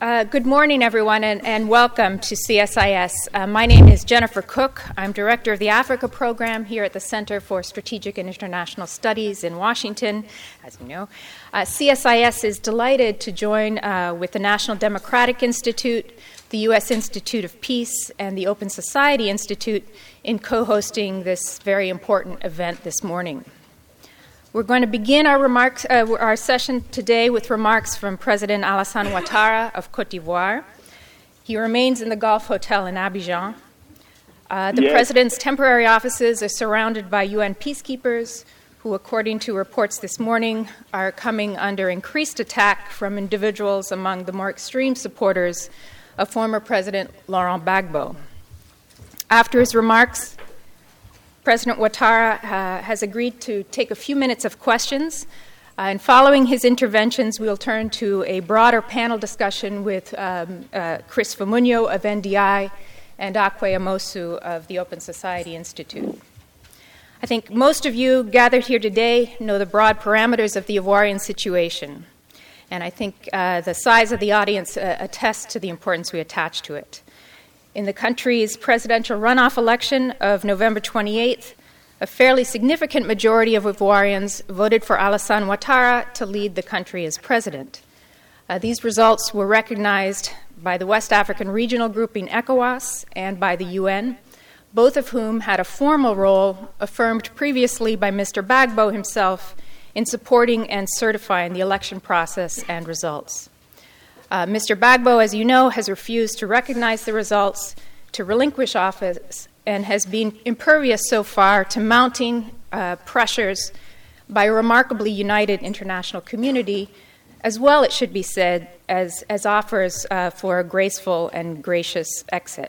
Good morning, everyone, and welcome to CSIS. My name is Jennifer Cook. I'm Director of the Africa Program here at the Center for Strategic and International Studies in Washington, as you know. CSIS is delighted to join with the National Democratic Institute, the U.S. Institute of Peace, and the Open Society Institute in co-hosting this very important event this morning. We're going to begin our session today with remarks from President Alassane Ouattara of Côte d'Ivoire. He remains in the Gulf Hotel in Abidjan. The President's temporary offices are surrounded by UN peacekeepers who, according to reports this morning, are coming under increased attack from individuals among the more extreme supporters of former President Laurent Gbagbo. After his remarks, President Ouattara has agreed to take a few minutes of questions, and following his interventions, we'll turn to a broader panel discussion with Chris Famunyo of NDI and Akwe Amosu of the Open Society Institute. I think most of you gathered here today know the broad parameters of the Ivoirian situation, and I think the size of the audience attests to the importance we attach to it. In the country's presidential runoff election of November 28th, a fairly significant majority of Ivoirians voted for Alassane Ouattara to lead the country as president. These results were recognized by the West African regional grouping ECOWAS and by the UN, both of whom had a formal role affirmed previously by Mr. Gbagbo himself in supporting and certifying the election process and results. Mr. Gbagbo, as you know, has refused to recognize the results, to relinquish office, and has been impervious so far to mounting pressures by a remarkably united international community, as well, it should be said, as offers for a graceful and gracious exit.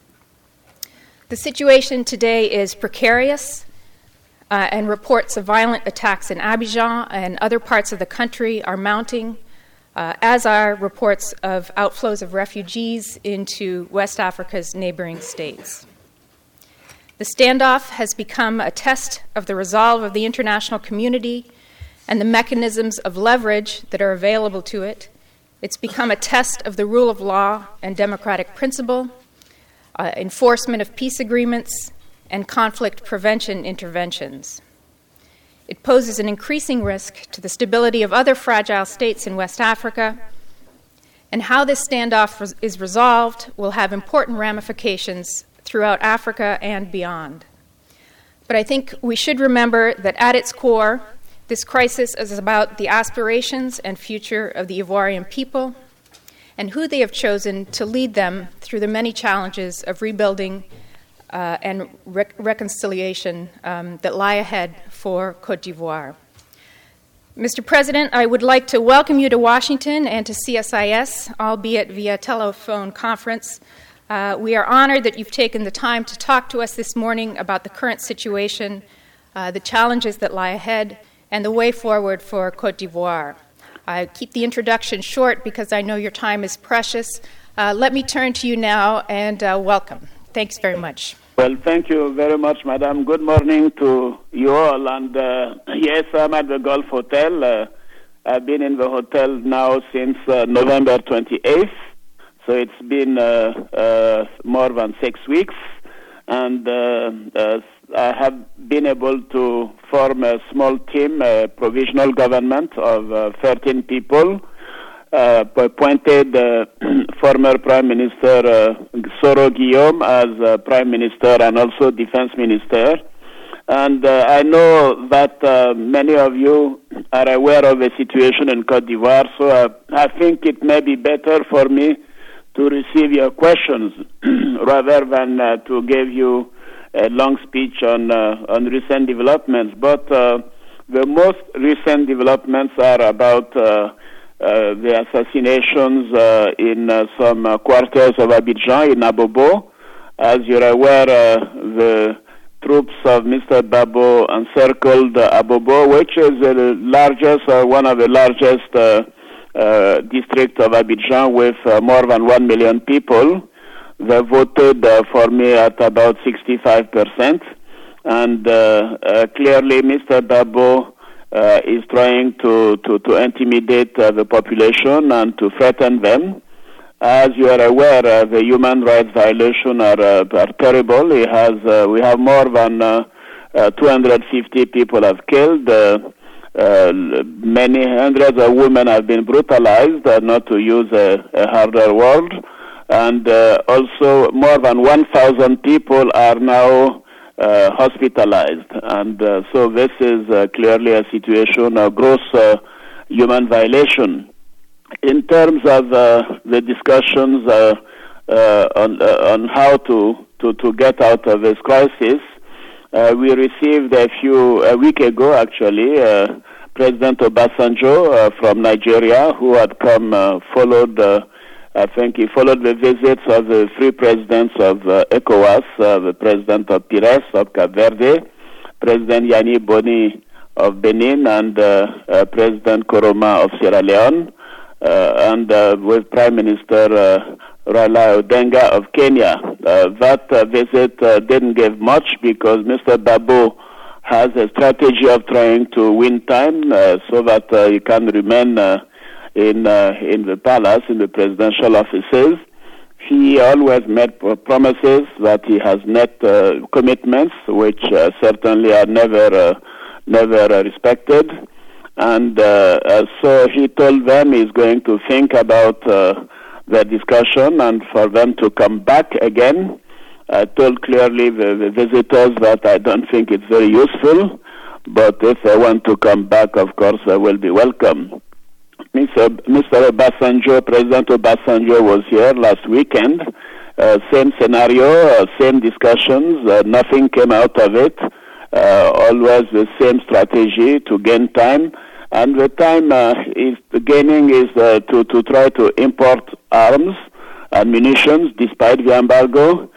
The situation today is precarious, and reports of violent attacks in Abidjan and other parts of the country are mounting, as are reports of outflows of refugees into West Africa's neighboring states. The standoff has become a test of the resolve of the international community and the mechanisms of leverage that are available to it. It's become a test of the rule of law and democratic principle, enforcement of peace agreements, and conflict prevention interventions. It poses an increasing risk to the stability of other fragile states in West Africa, and how this standoff is resolved will have important ramifications throughout Africa and beyond. But I think we should remember that at its core, this crisis is about the aspirations and future of the Ivorian people and who they have chosen to lead them through the many challenges of rebuilding and reconciliation that lie ahead for Côte d'Ivoire. Mr. President, I would like to welcome you to Washington and to CSIS, albeit via telephone conference. We are honored that you've taken the time to talk to us this morning about the current situation, the challenges that lie ahead, and the way forward for Côte d'Ivoire. I keep the introduction short because I know your time is precious. Let me turn to you now and welcome. Thanks very much. Well, thank you very much, Madam. Good morning to you all. And yes, I'm at the Gulf Hotel. I've been in the hotel now since November 28th. So it's been more than 6 weeks. And I have been able to form a small team, a provisional government of 13 people. Appointed former Prime Minister Soro Guillaume as Prime Minister and also Defense Minister. And I know that many of you are aware of the situation in Côte d'Ivoire, so I think it may be better for me to receive your questions rather than to give you a long speech on recent developments. But the most recent developments are about the assassinations in some quarters of Abidjan in Abobo. As you're aware, the troops of Mr. Gbagbo encircled Abobo, which is the largest, one of the largest districts of Abidjan with more than 1 million people. They voted for me at about 65%. And clearly, Mr. Gbagbo is trying to intimidate the population and to threaten them. As you are aware, the human rights violations are terrible. We have more than 250 people have killed. Many hundreds of women have been brutalized, not to use a harder word. And also more than 1,000 people are now hospitalized. And so this is clearly a situation of gross human violation. In terms of the discussions on how to get out of this crisis, we received a week ago, actually, President Obasanjo from Nigeria, who had come, I think he followed the visits of the three presidents of ECOWAS, the president of Pires of Cape Verde, President Yanni Boni of Benin, and President Koroma of Sierra Leone, and with Prime Minister Raila Odinga of Kenya. That visit didn't give much because Mr. Babo has a strategy of trying to win time so that he can remain in the palace, in the presidential offices. He always made promises that he has met commitments, which certainly are never respected. And so he told them he's going to think about the discussion and for them to come back again. I told clearly the visitors that I don't think it's very useful, but if they want to come back, of course, they will be welcome. Mr. Obasanjo, President Obasanjo was here last weekend. Same scenario, same discussions. Nothing came out of it. Always the same strategy to gain time. And the time gaining is to try to import arms and munitions despite the embargo,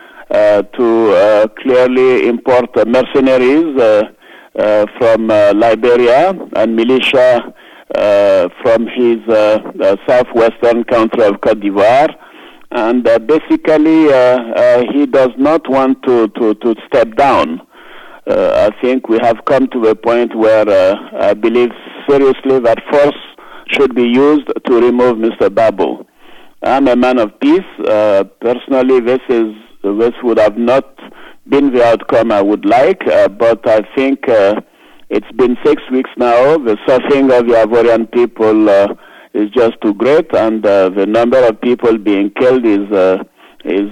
to clearly import mercenaries from Liberia and militia from his southwestern country of Côte d'Ivoire. And basically, he does not want to step down. I think we have come to a point where I believe seriously that force should be used to remove Mr. Babo. I'm a man of peace. Personally, this would have not been the outcome I would like, but I think it's been 6 weeks now. The suffering of the Ivorian people is just too great, and the number of people being killed is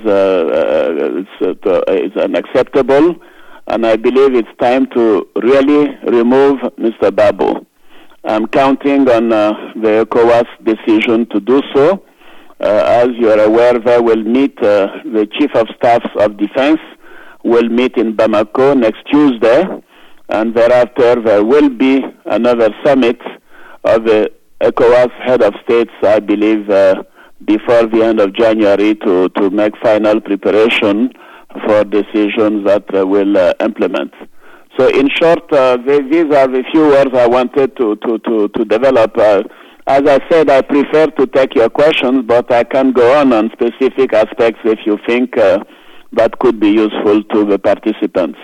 unacceptable. And I believe it's time to really remove Mr. Babo. I'm counting on the ECOWAS decision to do so. As you are aware, they will meet, the Chief of Staffs of Defense will meet in Bamako next Tuesday, and thereafter there will be another summit of the ECOWAS head of states, I believe, before the end of January to make final preparation for decisions that will implement. So in short, these are the few words I wanted to develop. As I said, I prefer to take your questions, but I can go on specific aspects if you think that could be useful to the participants.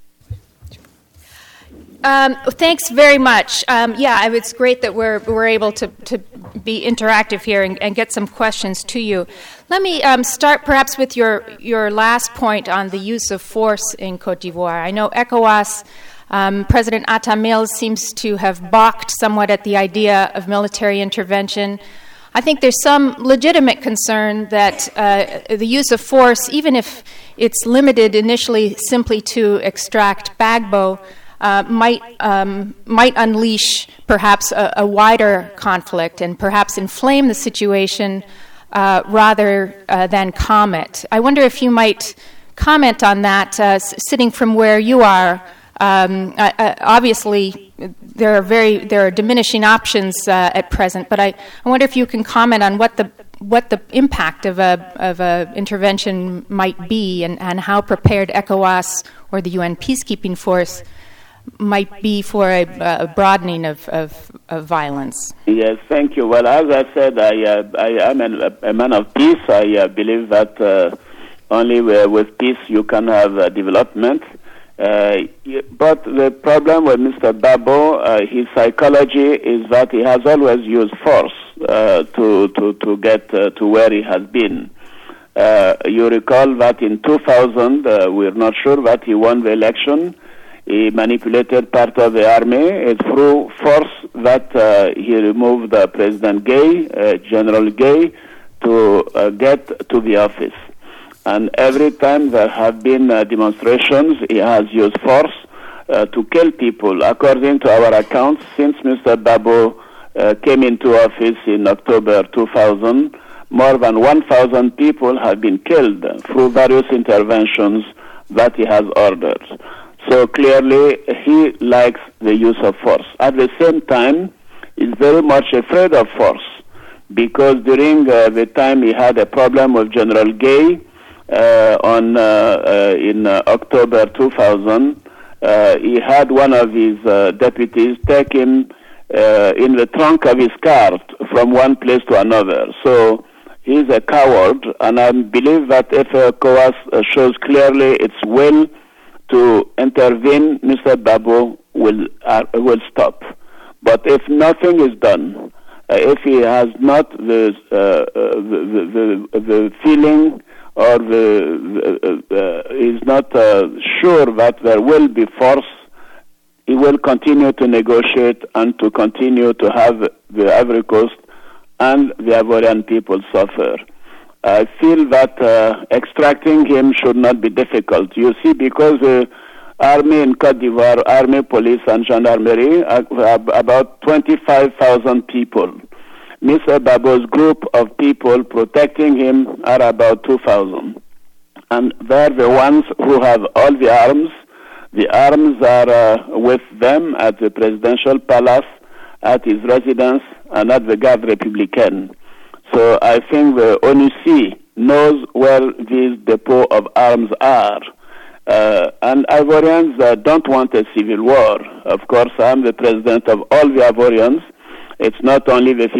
Thanks very much. It's great that we're able to be interactive here and get some questions to you. Let me start perhaps with your last point on the use of force in Côte d'Ivoire. I know ECOWAS, President Atta Mills seems to have balked somewhat at the idea of military intervention. I think there's some legitimate concern that the use of force, even if it's limited initially simply to extract Gbagbo, might unleash perhaps a wider conflict and perhaps inflame the situation rather than calm it. I wonder if you might comment on that, sitting from where you are. Obviously, there are diminishing options at present, but I wonder if you can comment on what the impact of a intervention might be and how prepared ECOWAS or the UN peacekeeping force might be for a broadening of violence. Yes, thank you. Well, as I said, I am a man of peace. I believe that only with peace you can have development. But the problem with Mr. Babo, his psychology is that he has always used force to get to where he has been. You recall that in 2000, we're not sure that he won the election. He manipulated part of the army. It's through force that he removed President Gay, General Gay, to get to the office. And every time there have been demonstrations, he has used force to kill people. According to our accounts, since Mr. Babo came into office in October 2000, more than 1,000 people have been killed through various interventions that he has ordered. So clearly, he likes the use of force. At the same time, he's very much afraid of force, because during the time he had a problem with General Gay in October 2000, he had one of his deputies taken in the trunk of his car from one place to another. So he's a coward, and I believe that if ECOWAS shows clearly its will to intervene, Mr. Babo will stop. But if nothing is done, if he has not the feeling or is not sure that there will be force, he will continue to negotiate and to continue to have the Ivory Coast and the Ivorian people suffer. I feel that extracting him should not be difficult. You see, because the army in Côte d'Ivoire, army, police, and gendarmerie, about 25,000 people. Mr. Babo's group of people protecting him are about 2,000. And they're the ones who have all the arms. The arms are with them at the presidential palace, at his residence, and at the Garde Républicaine. So I think the ONUC knows where these depots of arms are. And Ivorians don't want a civil war. Of course, I'm the president of all the Ivorians. It's not only the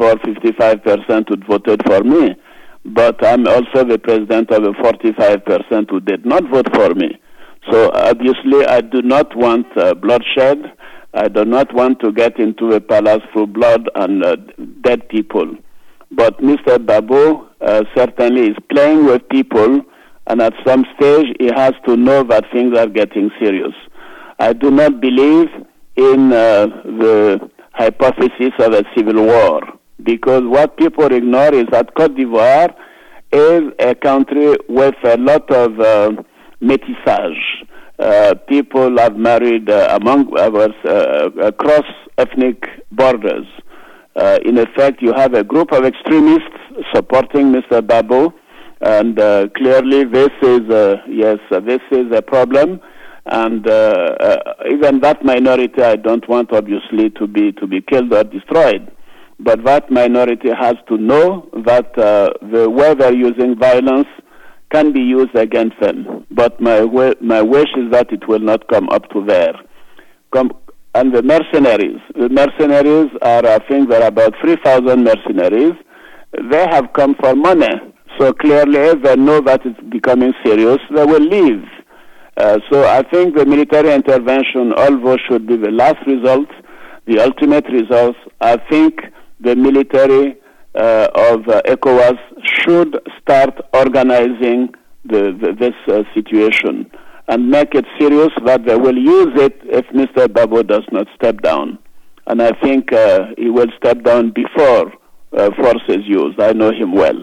55% who voted for me, but I'm also the president of the 45% who did not vote for me. So obviously I do not want bloodshed. I do not want to get into a palace through blood and dead people. But Mr. Babo certainly is playing with people, and at some stage he has to know that things are getting serious. I do not believe in the hypothesis of a civil war, because what people ignore is that Côte d'Ivoire is a country with a lot of métissage. People have married among others across ethnic borders. In effect, you have a group of extremists supporting Mr. Babo, and clearly this is this is a problem. And even that minority, I don't want obviously to be killed or destroyed. But that minority has to know that the way they're using violence can be used against them. But my wish is that it will not come up to there. And the mercenaries are, I think there are about 3,000 mercenaries. They have come for money. So clearly, if they know that it's becoming serious, they will leave. So I think the military intervention, although should be the last result, the ultimate result, I think the military of ECOWAS should start organizing this situation and make it serious that they will use it if Mr. Babo does not step down. And I think he will step down before force is used. I know him well.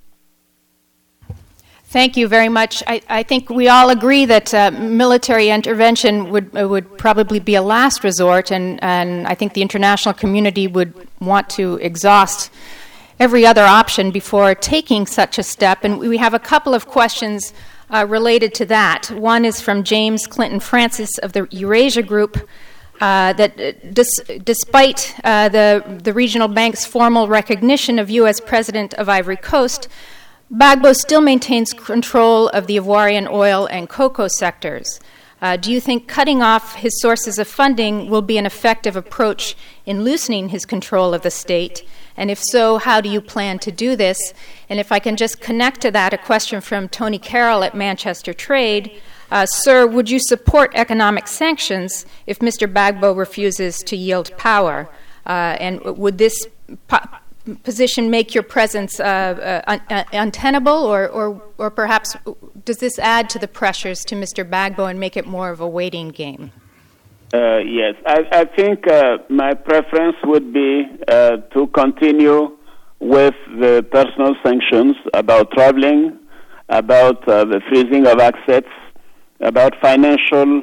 Thank you very much. I think we all agree that military intervention would probably be a last resort, and I think the international community would want to exhaust every other option before taking such a step. And we have a couple of questions related to that. One is from James Clinton Francis of the Eurasia Group, that despite the regional bank's formal recognition of you as president of Ivory Coast, Gbagbo still maintains control of the Ivorian oil and cocoa sectors. Do you think cutting off his sources of funding will be an effective approach in loosening his control of the state? And if so, how do you plan to do this? And if I can just connect to that, a question from Tony Carroll at Manchester Trade. Sir, would you support economic sanctions if Mr. Gbagbo refuses to yield power? And would this position make your presence untenable, or perhaps does this add to the pressures to Mr. Gbagbo and make it more of a waiting game? Yes, I think my preference would be to continue with the personal sanctions about traveling, about the freezing of assets, about financial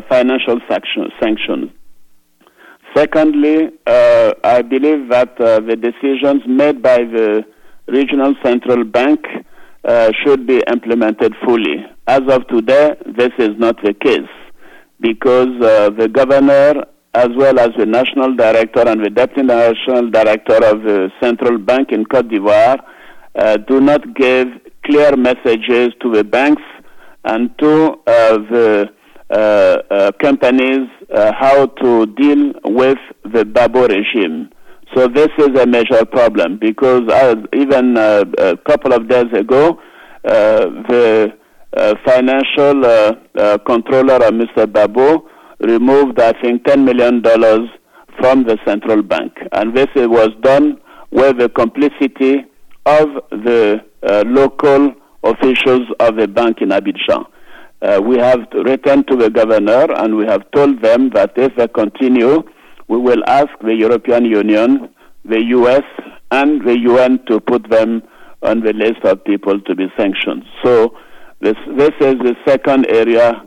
sanctions. Secondly, I believe that the decisions made by the regional central bank should be implemented fully. As of today, this is not the case, because the governor, as well as the national director and the deputy national director of the central bank in Côte d'Ivoire, do not give clear messages to the banks and to the companies how to deal with the Gbagbo regime. So this is a major problem, because even a couple of days ago, the financial controller of Mr. Gbagbo removed, I think, $10 million from the central bank. And this was done with the complicity of the local officials of the bank in Abidjan. We have written to the governor and we have told them that if they continue, we will ask the European Union, the US, and the UN to put them on the list of people to be sanctioned. So this is the second area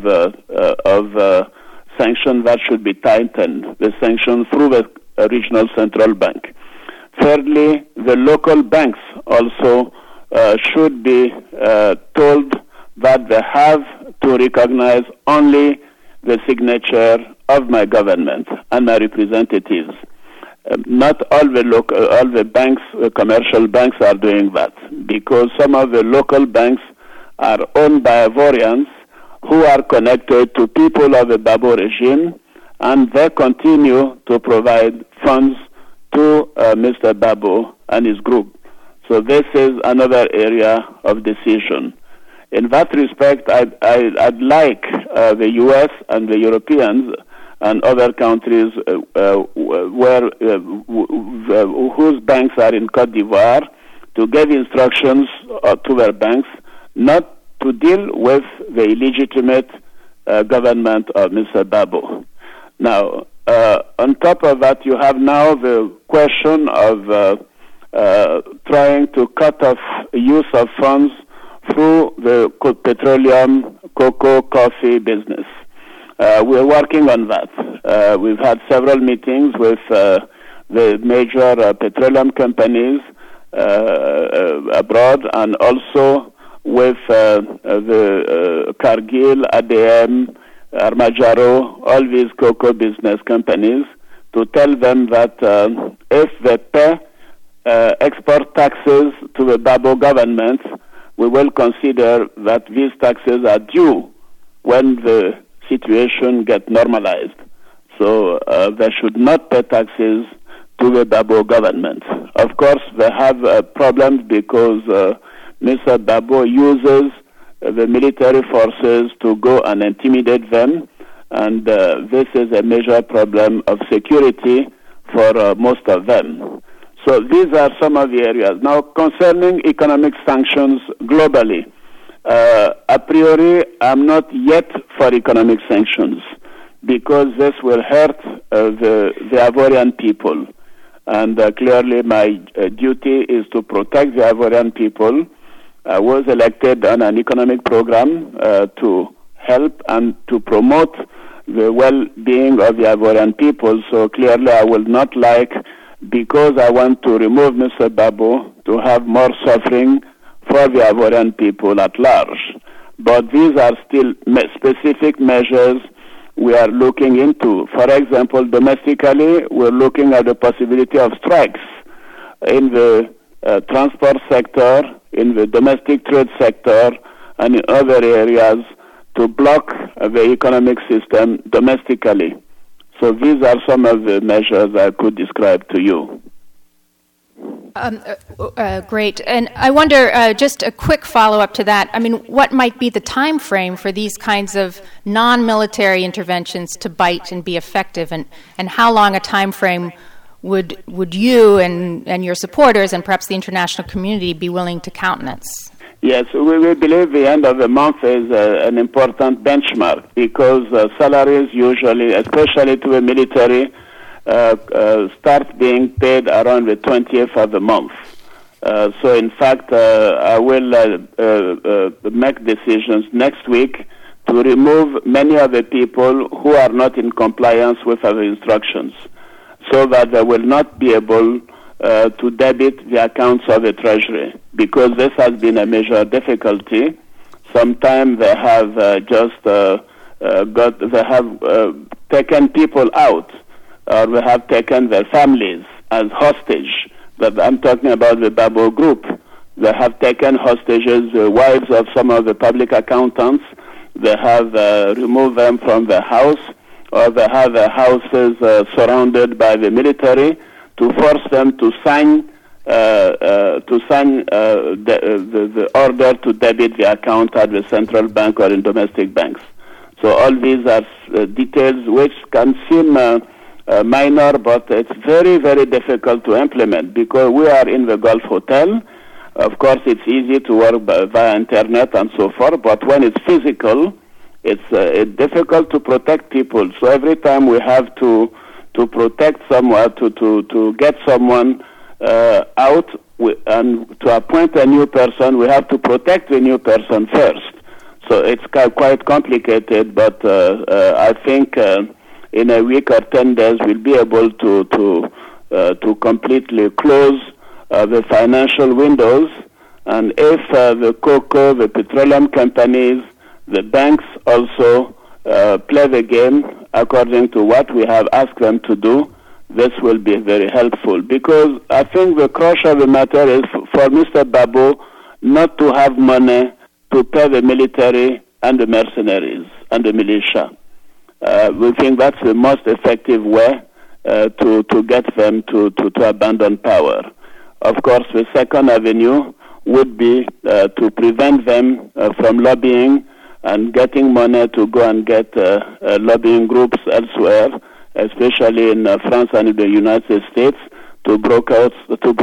of sanction that should be tightened, the sanction through the regional central bank. Thirdly, the local banks also should be told that they have to recognize only the signature of my government and my representatives. Not all the banks, commercial banks, are doing that, because some of the local banks are owned by Ivorians who are connected to people of the Gbagbo regime, and they continue to provide funds to Mr. Gbagbo and his group. So this is another area of decision. In that respect, I'd like the U.S. and the Europeans and other countries whose banks are in Côte d'Ivoire to give instructions to their banks not to deal with the illegitimate government of Mr. Gbagbo. Now, on top of that, you have now the question of trying to cut off use of funds through the petroleum, cocoa, coffee business. We're working on that. We've had several meetings with the major petroleum companies abroad, and also with the Cargill, ADM, Armajaro, all these cocoa business companies, to tell them that if they pay export taxes to the Gbagbo government, we will consider that these taxes are due when the situation gets normalized. So they should not pay taxes to the Gbagbo government. Of course, they have problems because Mr. Gbagbo uses the military forces to go and intimidate them, and this is a major problem of security for most of them. So these are some of the areas. Now, concerning economic sanctions globally, a priori, I'm not yet for economic sanctions, because this will hurt the Ivorian people. And clearly my duty is to protect the Ivorian people. I was elected on an economic program to help and to promote the well-being of the Ivorian people. So clearly I will not like, because I want to remove Mr. Gbagbo, to have more suffering for the Ivorian people at large. But these are still specific measures we are looking into. For example, domestically, we're looking at the possibility of strikes in the transport sector, in the domestic trade sector, and in other areas to block the economic system domestically. So these are some of the measures I could describe to you. Great. And I wonder, just a quick follow-up to that, I mean, what might be the time frame for these kinds of non-military interventions to bite and be effective, and how long a time frame would you and your supporters and perhaps the international community be willing to countenance? Yes, we believe the end of the month is an important benchmark because salaries usually, especially to the military, start being paid around the 20th of the month. So in fact, I will make decisions next week to remove many of the people who are not in compliance with our instructions so that they will not be able to debit the accounts of the Treasury, because this has been a major difficulty. Sometimes they have taken people out, or they have taken their families as hostage. But I'm talking about the Babo group. They have taken hostages the wives of some of the public accountants. They have removed them from their house, or they have their houses surrounded by the military, to force them to sign the order to debit the account at the central bank or in domestic banks. So all these are details which can seem minor, but it's very, very difficult to implement because we are in the Gulf Hotel. Of course, it's easy to work via internet and so forth, but when it's physical, it's difficult to protect people. So every time we have to protect someone, to get someone out and to appoint a new person, we have to protect the new person first. So it's quite complicated, but I think in a week or 10 days we'll be able to completely close the financial windows. And if the cocoa, the petroleum companies, the banks also play the game according to what we have asked them to do, this will be very helpful. Because I think the crush of the matter is for Mr. Babo not to have money to pay the military and the mercenaries and the militia. We think that's the most effective way to get them to abandon power. Of course, the second avenue would be to prevent them from lobbying and getting money to go and get lobbying groups elsewhere, especially in France and in the United States, to broadcast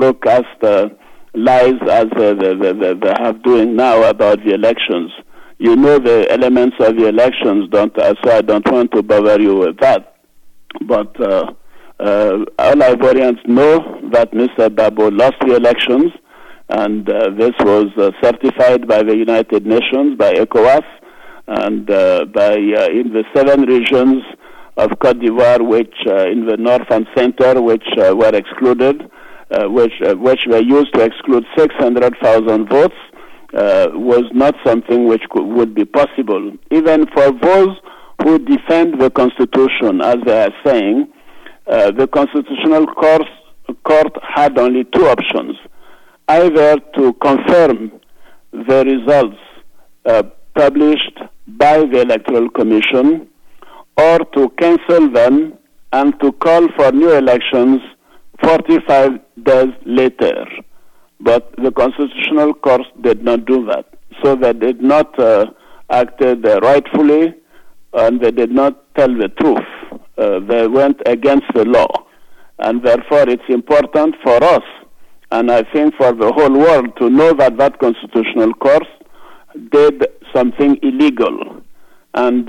lies as they have doing now about the elections. You know the elements of the elections, so I don't want to bother you with that. But all Ivorians know that Mr. Babo lost the elections, and this was certified by the United Nations, by ECOWAS, and in the 7 regions of Côte d'Ivoire, which in the north and center, which were excluded, which were used to exclude 600,000 votes, was not something which would be possible. Even for those who defend the Constitution, as they are saying, the Constitutional Court had only 2 options: either to confirm the results published by the Electoral Commission, or to cancel them and to call for new elections 45 days later. But the Constitutional Court did not do that. So they did not act rightfully, and they did not tell the truth. They went against the law. And therefore it's important for us, and I think for the whole world, to know that that Constitutional Court did something illegal. And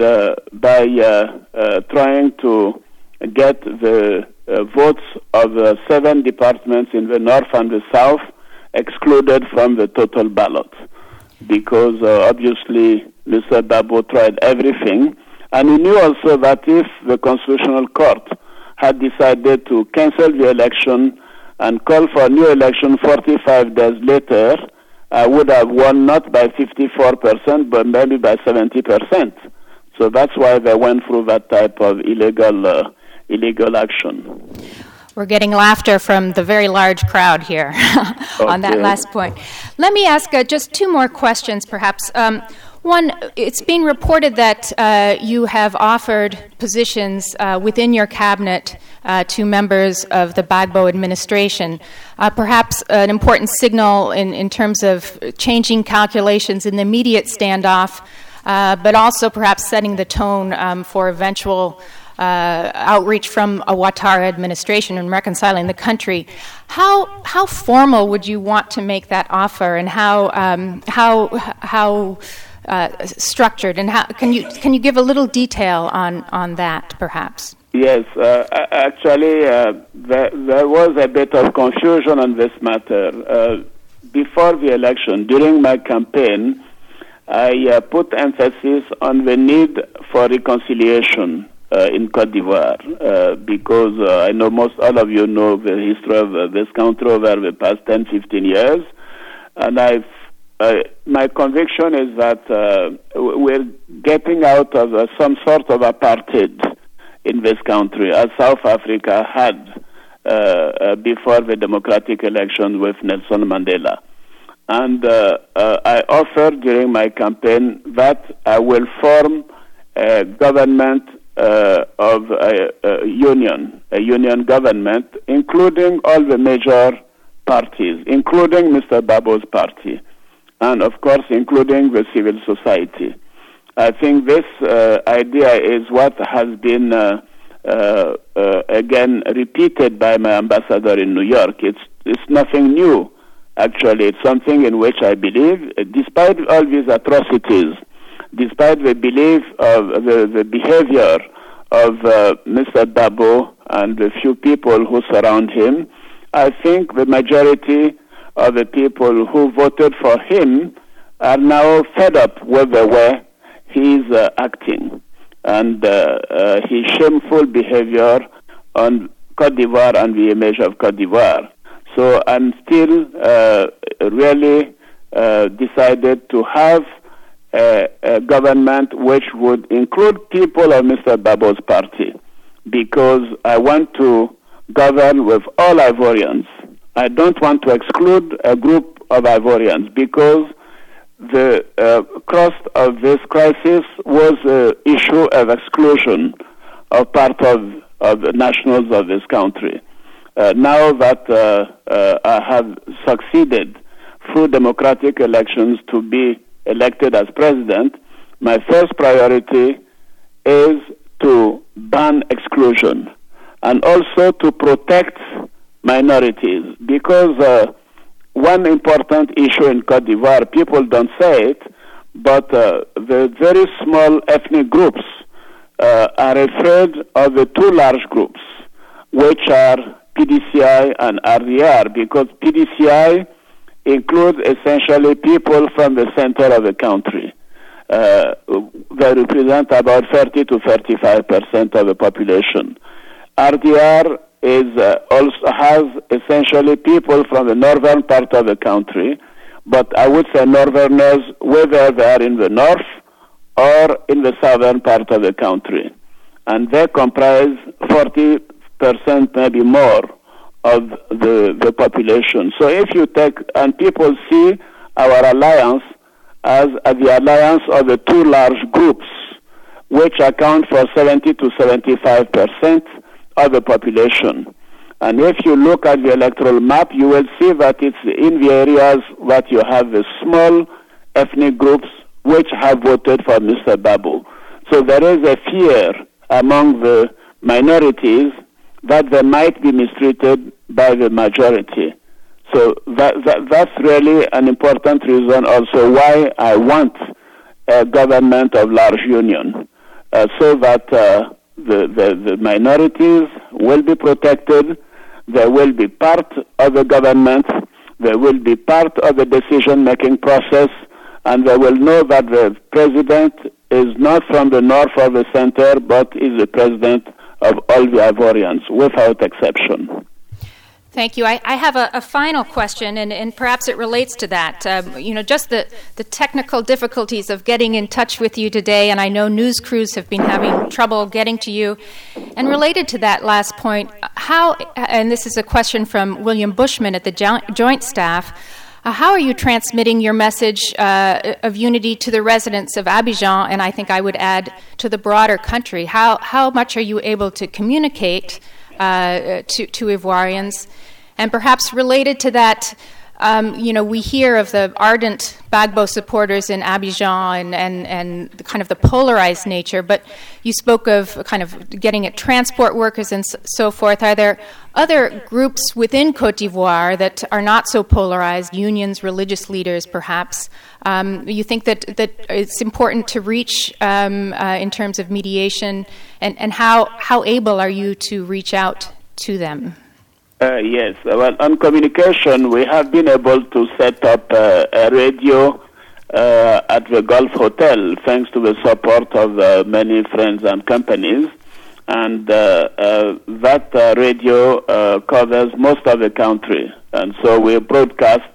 by trying to get the votes of 7 departments in the north and the south excluded from the total ballot, because obviously Mr. Babo tried everything, and he knew also that if the Constitutional Court had decided to cancel the election and call for a new election 45 days later, I would have won not by 54%, but maybe by 70%. So that's why they went through that type of illegal action. We're getting laughter from the very large crowd here on that last point. Let me ask just 2 more questions, perhaps. One, it's been reported that you have offered positions within your cabinet to members of the Gbagbo administration. Perhaps an important signal in terms of changing calculations in the immediate standoff, but also perhaps setting the tone for eventual outreach from a Ouattara administration and reconciling the country. How formal would you want to make that offer, and how structured, and can you give a little detail on that, perhaps? Yes, actually, there was a bit of confusion on this matter. Before the election, during my campaign, I put emphasis on the need for reconciliation in Côte d'Ivoire, because I know all of you know the history of this country over the past 10, 15 years, and my conviction is that we're getting out of some sort of apartheid in this country, as South Africa had before the democratic election with Nelson Mandela. And I offered during my campaign that I will form a government of a union government, including all the major parties, including Mr. Babo's party, and of course including the civil society. I think this idea is what has been again repeated by my ambassador in New York. It's nothing new, actually. It's something in which I believe, despite all these atrocities, despite the belief of the behavior of Mr. Gbagbo and the few people who surround him, I think the majority of the people who voted for him are now fed up with the way he's acting and his shameful behavior on Côte d'Ivoire and the image of Côte d'Ivoire. So I'm still really decided to have a government which would include people of Mr. Babo's party, because I want to govern with all Ivorians. I don't want to exclude a group of Ivorians, because the crux of this crisis was an issue of exclusion of part of the nationals of this country. Now that I have succeeded through democratic elections to be elected as president, my first priority is to ban exclusion and also to protect minorities, because one important issue in Côte d'Ivoire, people don't say it, but the very small ethnic groups are afraid of the two large groups, which are PDCI and RDR, because PDCI includes essentially people from the center of the country. They represent about 30 to 35% of the population. RDR also has essentially people from the northern part of the country, but I would say northerners, whether they are in the north or in the southern part of the country. And they comprise 40%, maybe more, of the population. So if you take, and people see our alliance as the alliance of the two large groups, which account for 70 to 75% of the population. And if you look at the electoral map, you will see that it's in the areas that you have the small ethnic groups which have voted for Mr. Gbagbo. So there is a fear among the minorities that they might be mistreated by the majority. So that's really an important reason also why I want a government of large union, so that the minorities will be protected, they will be part of the government, they will be part of the decision-making process, and they will know that the president is not from the north or the center, but is the president of all the Ivorians, without exception. Thank you. I have a final question, and perhaps it relates to that. Just the technical difficulties of getting in touch with you today, and I know news crews have been having trouble getting to you. And related to that last point, and this is a question from William Bushman at the Joint Staff, how are you transmitting your message of unity to the residents of Abidjan, and I think I would add to the broader country? How much are you able to communicate to Ivoirians. And perhaps related to that, we hear of the ardent Gbagbo supporters in Abidjan and kind of the polarized nature, but you spoke of kind of getting at transport workers and so forth. Are there other groups within Côte d'Ivoire that are not so polarized, unions, religious leaders perhaps? You think that it's important to reach in terms of mediation, and how able are you to reach out to them? Yes. Well, on communication, we have been able to set up a radio at the Gulf Hotel, thanks to the support of many friends and companies. And that radio covers most of the country. And so we broadcast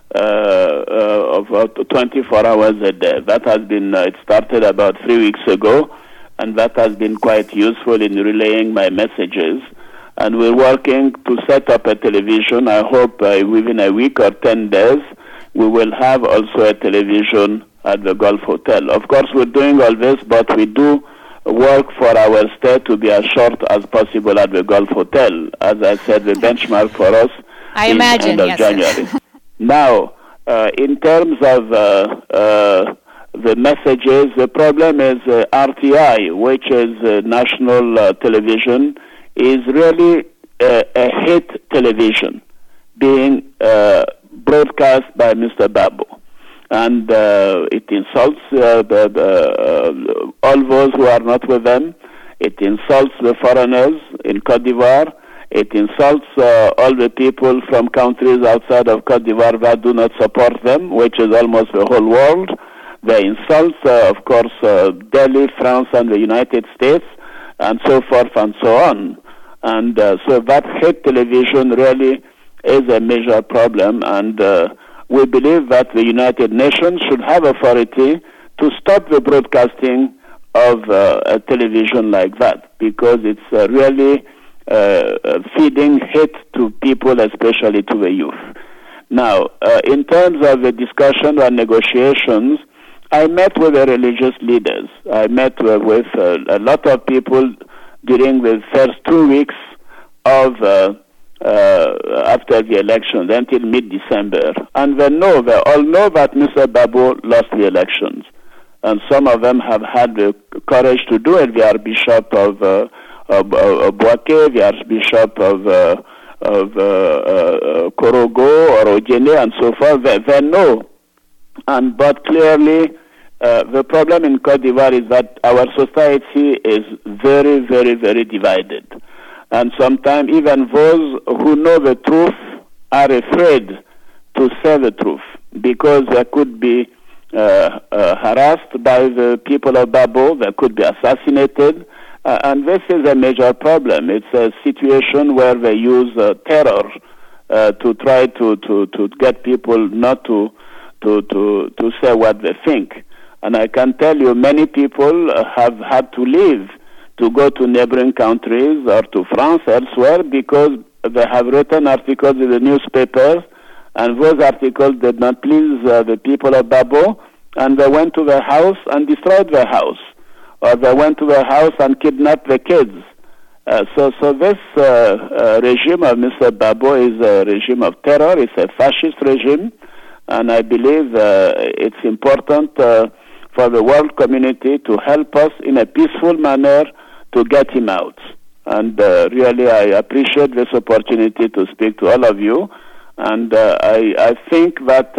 about 24 hours a day. That has been, it started about 3 weeks ago, and that has been quite useful in relaying my messages. And we're working to set up a television. I hope within a week or 10 days, we will have also a television at the Gulf Hotel. Of course, we're doing all this, but we do work for our stay to be as short as possible at the Gulf Hotel. As I said, the benchmark for us is end of January. Now, in terms of the messages, the problem is RTI, which is national television, is really a hit television being broadcast by Mr. Gbagbo. And it insults all those who are not with them. It insults the foreigners in Côte d'Ivoire. It insults all the people from countries outside of Côte d'Ivoire that do not support them, which is almost the whole world. They insult, of course, Delhi, France, and the United States, and so forth and so on. And so that hate television really is a major problem, and we believe that the United Nations should have authority to stop the broadcasting of a television like that, because it's really feeding hate to people, especially to the youth. Now, in terms of the discussion or negotiations, I met with the religious leaders. I met with a lot of people during the first 2 weeks of after the elections until mid-December, and they all know that Mr. Gbagbo lost the elections, and some of them have had the courage to do it. The Archbishop of Bouaké, the Archbishop of Korogo or Ojene, and so forth. They know, but clearly. The problem in Côte d'Ivoire is that our society is very, very, very divided. And sometimes even those who know the truth are afraid to say the truth because they could be harassed by the people of Gbagbo, they could be assassinated. And this is a major problem. It's a situation where they use terror to try to get people not to say what they think. And I can tell you many people have had to leave to go to neighboring countries or to France, elsewhere, because they have written articles in the newspapers, and those articles did not please the people of Gbagbo, and they went to their house and destroyed their house, or they went to their house and kidnapped the kids. So this regime of Mr. Gbagbo is a regime of terror. It's a fascist regime, and I believe it's important for the world community to help us in a peaceful manner to get him out. And really, I appreciate this opportunity to speak to all of you. And I think that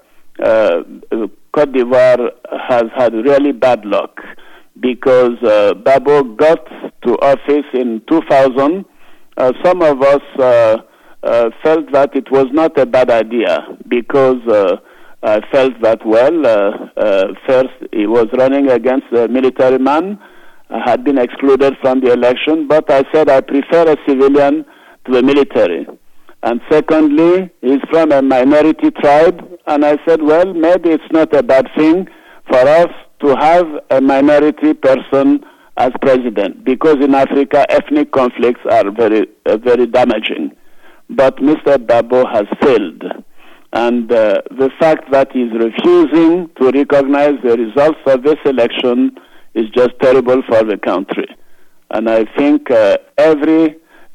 Côte d'Ivoire has had really bad luck because Gbagbo got to office in 2000. Some of us felt that it was not a bad idea because I felt that, first he was running against a military man, had been excluded from the election, but I said I prefer a civilian to the military. And secondly, he's from a minority tribe, and I said, maybe it's not a bad thing for us to have a minority person as president, because in Africa, ethnic conflicts are very, very damaging. But Mr. Gbagbo has failed. And the fact that he's refusing to recognize the results of this election is just terrible for the country. And I think every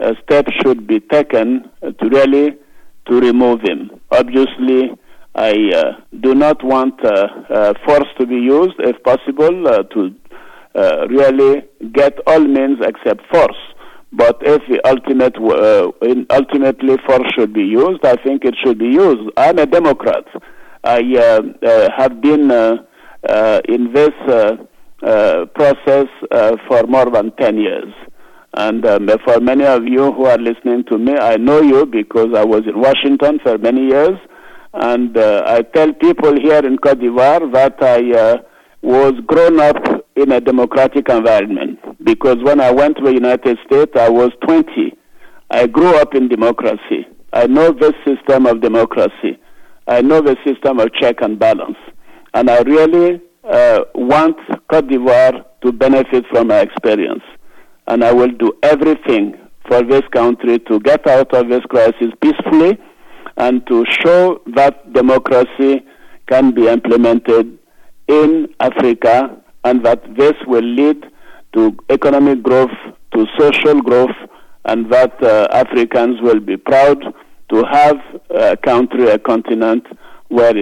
steps should be taken to remove him. Obviously, I do not want force to be used, if possible, to really get all means except force. But if the ultimately force should be used, I think it should be used. I'm a Democrat. I have been in this process for more than 10 years. And for many of you who are listening to me, I know you because I was in Washington for many years. And I tell people here in Cote d'Ivoire that I was grown up in a democratic environment, because when I went to the United States, I was 20. I grew up in democracy. I know the system of democracy. I know the system of check and balance. And I really want Cote d'Ivoire to benefit from my experience. And I will do everything for this country to get out of this crisis peacefully and to show that democracy can be implemented in Africa, and that this will lead to economic growth, to social growth, and that Africans will be proud to have a country, a continent where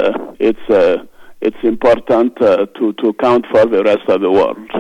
it's important to count for the rest of the world.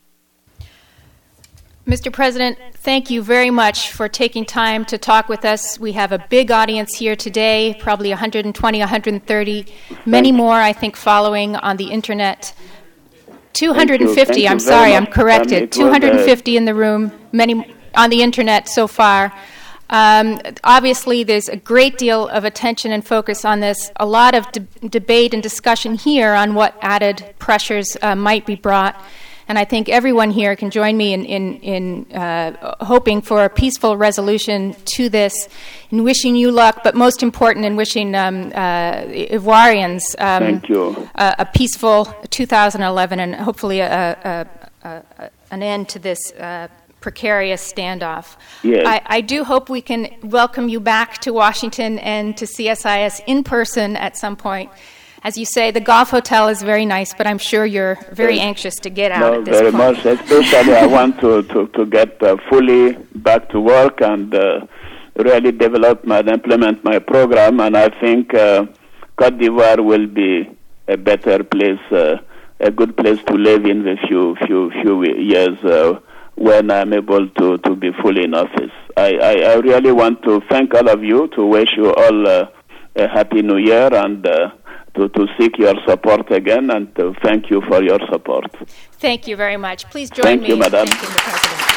Mr. President, thank you very much for taking time to talk with us. We have a big audience here today, probably 120, 130, many more, I think, following on the Internet. 250, I'm sorry, I'm corrected. 250 in the room, many on the Internet so far. Obviously, there's a great deal of attention and focus on this, a lot of debate and discussion here on what added pressures might be brought. And I think everyone here can join me in hoping for a peaceful resolution to this, in wishing you luck, but most important, in wishing Ivoirians Thank you. A peaceful 2011 and hopefully an end to this precarious standoff. Yes. I do hope we can welcome you back to Washington and to CSIS in person at some point. As you say, the Golf Hotel is very nice, but I'm sure you're very anxious to get out at this very point. much. Especially, I want to get fully back to work and really develop and implement my program. And I think Cote d'Ivoire will be a better place, a good place to live in the few years when I'm able to be fully in office. I really want to thank all of you, to wish you all a happy New Year, and to seek your support again, and to thank you for your support. Thank you very much. Please join me Thank you, Madam. in thanking the President.